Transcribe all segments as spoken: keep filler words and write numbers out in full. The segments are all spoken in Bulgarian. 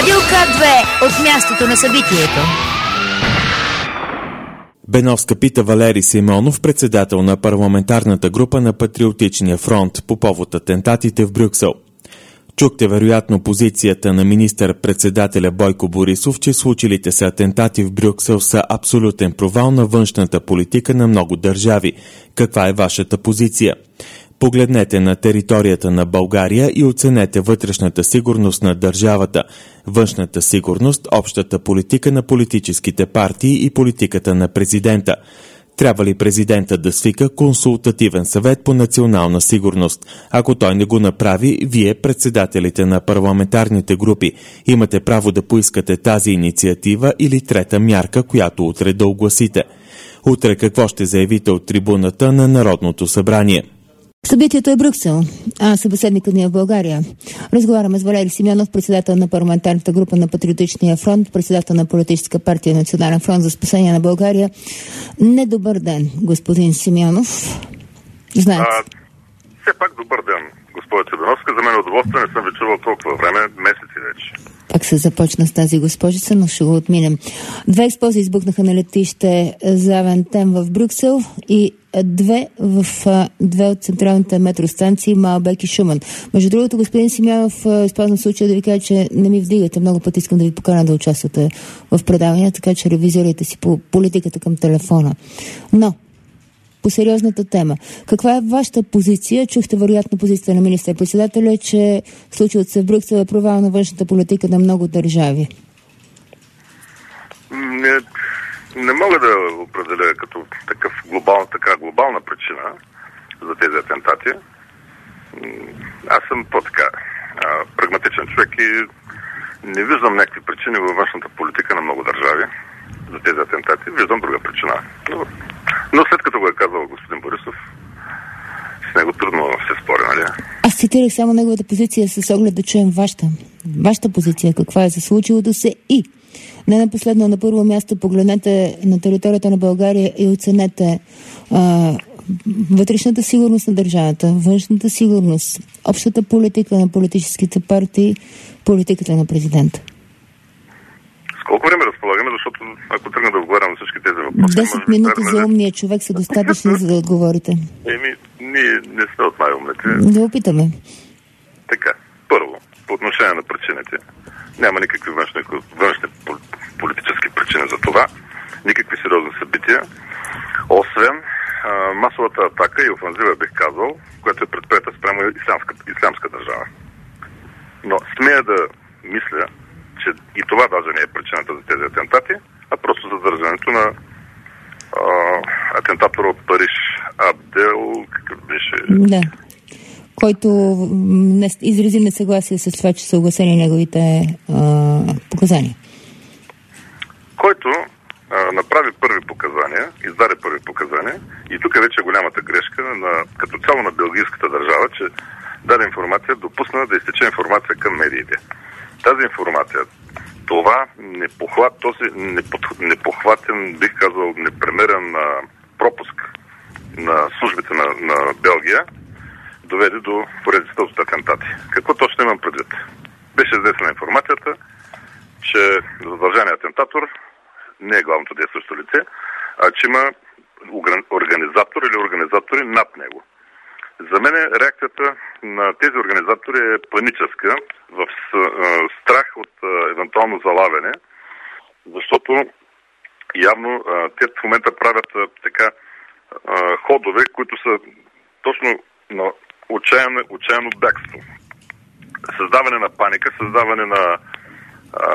Радио К две от мястото на събитието. Беновска пита Валери Симеонов, председател на парламентарната група на Патриотичния фронт, по повод атентатите в Брюксел. Чухте вероятно позицията на министър-председателя Бойко Борисов, че случилите се атентати в Брюксел са абсолютен провал на външната политика на много държави. Каква е вашата позиция? Погледнете на територията на България и оценете вътрешната сигурност на държавата, външната сигурност, общата политика на политическите партии и политиката на президента. Трябва ли президента да свика консултативен съвет по национална сигурност? Ако той не го направи, вие, председателите на парламентарните групи, имате право да поискате тази инициатива или трета мярка, която утре да огласите. Утре какво ще заявите от трибуната на Народното събрание? Събитието е Брюксел, а събеседникът ни е в България. Разговаряме с Валери Симеонов, председател на парламентарната група на Патриотичния фронт, председател на политическа партия Национален фронт за спасение на България. Недобър ден, господин Симеонов. Знаете. А, все пак добър ден, госпожа Беновска. За мен е удоволствие, не съм ви чувал толкова време, месеци вече. Пак се започна с тази госпожица, но ще го отминем. Две експлозии избухнаха на летище Завентем в Брюксел и две в две от централните метростанции Малбек и Шуман. Между другото, господин Симеонов, използвам случая да ви кажа, че не ми вдигате. Много пъти искам да ви поканя да участвате в предавания, така че ревизирайте си по политиката към телефона. Но по сериозната тема. Каква е вашата позиция? Чухте вероятно позицията на министър-председателя, че случилото се в Брюксел е провал на външната политика на много държави. Не, не мога да определя като такъв глобал, така глобална причина за тези атентати. Аз съм по-така а, прагматичен човек и не виждам някакви причини във външната политика на много държави за тези атентати. Виждам друга причина. Но, но след като го е казал господин Борисов, с него трудно се спори, нали? Аз цитирах само неговата позиция с оглед да чуем вашата. Вашата позиция, каква е за случилото се и не на последно, на първо място погледнете на територията на България и оценете а, вътрешната сигурност на държавата, външната сигурност, общата политика на политическите партии, политиката на президента. С колко време разполагаме, защото ако тръгна да отговарям на всички тези въпроси... Десет минути за умния човек са достатъчни, за да отговорите. Еми, ние не сме от най-умните. Да опитаме. Така, първо, по отношение на причините, няма никакви външни, външни политически причини за това, никакви сериозни събития, освен а, масовата атака и офанзива, бих казал, която е предприета спрямо ислямска, ислямска държава. Но смея да мисля, че и това даже не е причината за тези атентати, а просто задържането на а, атентатора от Париж, Абдел, какъв беше... Да. Който не, изрази несъгласие с това, че са огласени неговите а, показания. Който а, направи първи показания, издаде първи показания и тук вече е голямата грешка на, като цяло на белгийската държава, че даде информация, допусна да изтече информация към медиите. Тази информация, това непохват, този непохватен, бих казал, непремерен а, пропуск на службите на, на Белгия, доведе до поредицата от атентати. Какво точно имам предвид? Беше изнесена информацията, че задържаният атентатор не е главното действащо лице, а че има организатор или организатори над него. За мен реакцията на тези организатори е паническа, в страх от евентуално залавяне, защото явно те в момента правят така ходове, които са точно на отчаяно, отчаяно бягство. Създаване на паника, създаване на а,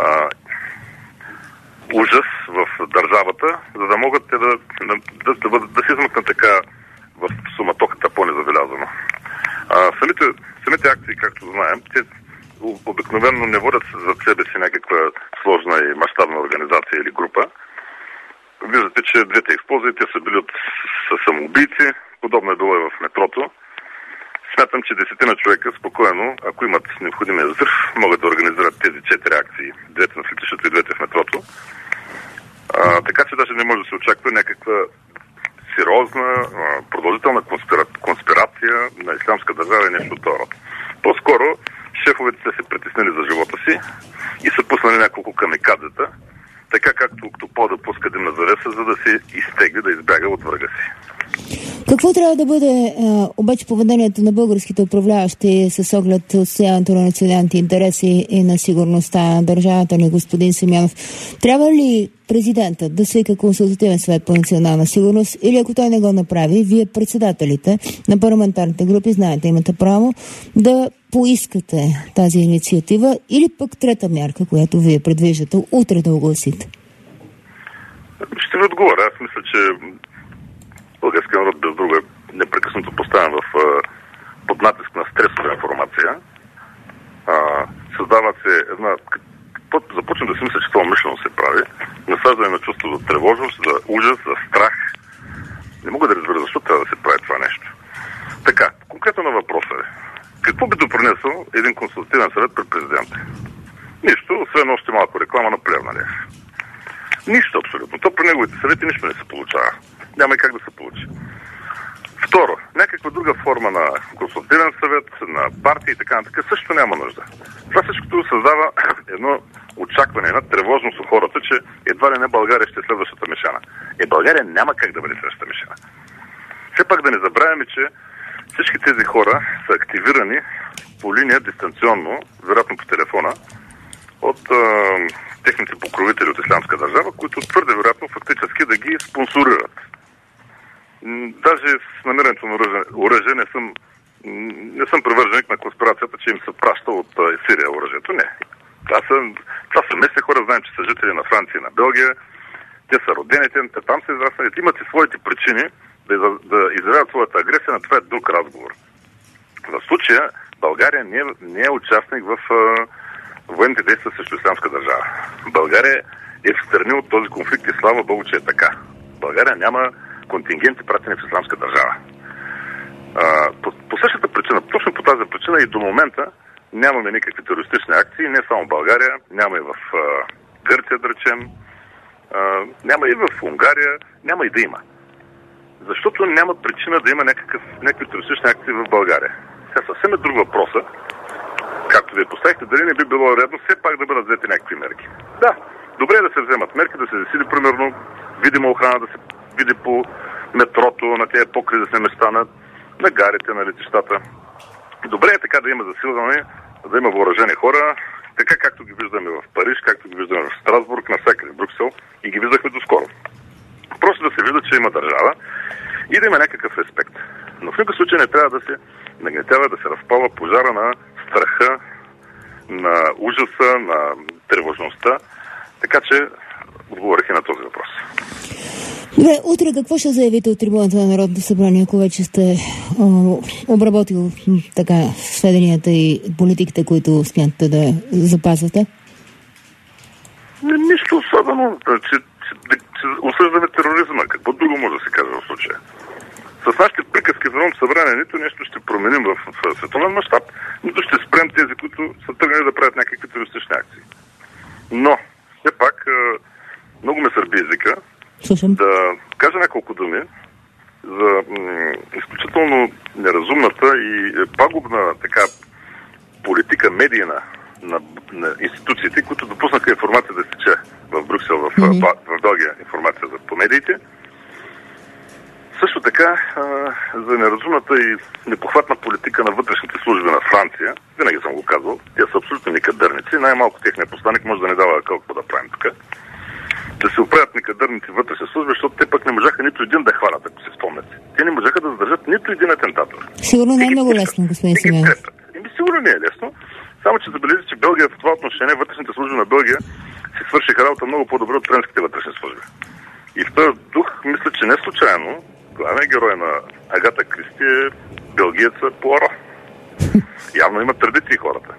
ужас в държавата, за да могат те да, да, да, да, да се измъкнат така в суматохата по-незабелязано. А, самите, самите акции, както знаем, те обикновено не водят за себе си някаква сложна и мащабна организация или група. Виждате, че двете експлозии, те са били от самоубийци, подобно е било и в метрото. Смятам, че десетина човека спокойно, ако имат необходимия взрив, могат да организират тези четири акции, двете на летището и двете в метрото. А, така че даже не може да се очаква някаква сериозна, продължителна конспира... конспирация на ислямска държава и нещо от това. По-скоро шефовете са се притеснили за живота си и са пуснали няколко камикадзета, така както Октопод да пуска димна завеса, за да се изтегли, да избяга от врага си. Какво трябва да бъде а, обаче поведението на българските управляващи с оглед отстояването на националните интереси и на сигурността на държавата ни, господин Симеонов? Трябва ли президентът да свика консултативен съвет по национална сигурност или ако той не го направи, вие председателите на парламентарните групи, знаете, имате право да поискате тази инициатива или пък трета мярка, която вие предвиждате, утре да огласите? Ще ви отговоря. Аз мисля, че българския народ без друго е непрекъснато поставен в, под натиск на стресова информация. А, създава се една... Започвам да си мисля, че това умишлено се прави. Насаждане на чувство за тревожност, за ужас, за страх. Не мога да разбера защо трябва да се прави това нещо. Така, конкретно на въпроса е. Какво би допринесъл един консултативен съвет пред президента? Нищо, освен още малко реклама на Плевналиев. Нищо абсолютно. То при неговите съвети нищо не се получава. Няма и как да се получи. Второ, някаква друга форма на консултативен съвет, на партия и така нататък също няма нужда. Това всичкото създава едно очакване, една тревожност у хората, че едва ли не България ще е следващата мишена. Е, България няма как да бъде следващата мишена. Все пак да не забравяме, че всички тези хора са активирани по линия дистанционно, вероятно по телефона, от е, техните покровители от Ислямска държава, които твърде вероятно фактически да ги спонсорират. Даже с намирането на оръжие не съм, не съм привърженик на конспирацията, че им се праща от а, Сирия оръжието. Не. Това са, това са местни хора, знаем, че са жители на Франция и на Белгия. Те са родените, те там са израснали. Имат и своите причини да, да изявяват своята агресия, на това е друг разговор. В случая България не е, не е участник в а, военните действия срещу Ислямска държава. България е в страни от този конфликт и слава Богу, че е така. България няма контингенти, пратени в Ислямска държава. А, по, по същата причина, точно по тази причина и до момента нямаме никакви терористични акции, не само в България, няма и в а, Гърция, да речем, а, няма и в Унгария, няма и да има. Защото няма причина да има някакъв, някакви терористични акции в България. Сега съвсем е друг въпроса, както вие поставихте, дали не би било редно все пак да бъдат взети някакви мерки. Да, добре е да се вземат мерки, да се засили примерно видима охрана, да се види по метрото, на тези покризисни места, на, на гарите, на летищата. Добре е така да има засилване, да има въоръжени хора, така както ги виждаме в Париж, както ги виждаме в Страсбург, навсякъде в Брюксел и ги виждахме доскоро. Просто да се вижда, че има държава и да има някакъв респект. Но в никакъв случай не трябва да се нагнетява, да се разпалва пожара на страха, на ужаса, на тревожността. Така че отговорих и на този въпрос. Добре, утре какво ще заявите от трибуната на Народното събрание, ако вече сте о, обработил така сведенията и политиките, които смятате да запазвате? Нищо особено. Че, че, че осъждаме тероризма. Какво друго може да се каже в случая? С нашите приказки в Народното събрание нито нещо ще променим в, в световен мащаб, нито ще спрем тези, които са тръгнали да правят някакви терористични акции. Но, все пак, много ме сърби езика, Слушам. да кажа няколко думи за м- изключително неразумната и пагубна така политика медийна на, на институциите, които допуснаха информация да се че в Брюксел, в, mm-hmm. в, в Белгия информация за по медиите. Също така а, за неразумната и непохватна политика на вътрешните служби на Франция, винаги съм го казвал, те са абсолютно некадърници, най-малко техният посланик може да не дава какво да правим тук. Да се оправят некадърните вътрешни служби, защото те пък не можаха нито един да хванат, ако се спомняте. Те не можаха да задържат нито един атентатор. Сигурно не е много лесно, господин Симеонов. Еми, сигурно не е лесно. Само че забележите, че Белгия в това отношение, вътрешните служби на Белгия си свършиха работа много по-добре от френските вътрешни служби. И в този дух, мисля, че не случайно главният герой на Агата Кристи е белгиеца Пуаро. Явно имат традиции хората.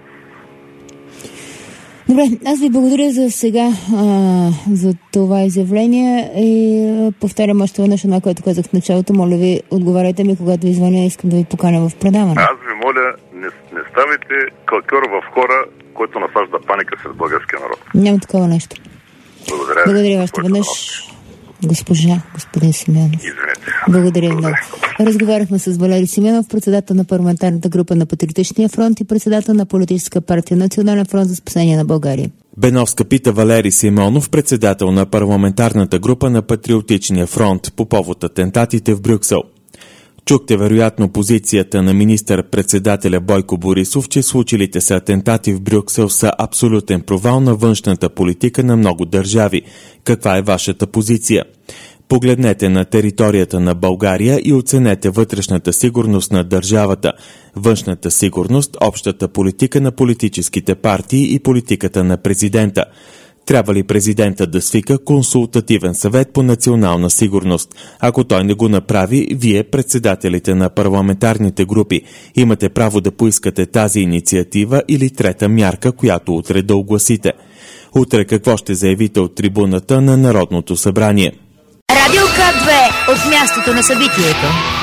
Добре, аз ви благодаря за сега а, за това изявление и повтарям още веднъж това, което казах в началото. Моля ви, отговаряйте ми, когато ви звъня, искам да ви поканя в предаване. Аз ви моля, не, не ставайте калкьор в хора, който насажда паника сред българския народ. Няма такова нещо. Благодаря. Благодаря още веднъж, госпожа, господин Симеонов. Извинете. Благодаря много. Разговаряхме с Валери Симеонов, председател на парламентарната група на Патриотичния фронт и председател на политическа партия Национален фронт за спасение на България. Беновска пита Валери Симеонов, председател на парламентарната група на Патриотичния фронт, по повод атентатите в Брюксел. Чухте вероятно позицията на министър-председателя Бойко Борисов, че случилите се атентати в Брюксел са абсолютен провал на външната политика на много държави. Каква е вашата позиция? Погледнете на територията на България и оценете вътрешната сигурност на държавата, външната сигурност, общата политика на политическите партии и политиката на президента. Трябва ли президента да свика консултативен съвет по национална сигурност? Ако той не го направи, вие, председателите на парламентарните групи, имате право да поискате тази инициатива или трета мярка, която утре да огласите. Утре какво ще заявите от трибуната на Народното събрание? Радио К две от мястото на събитието.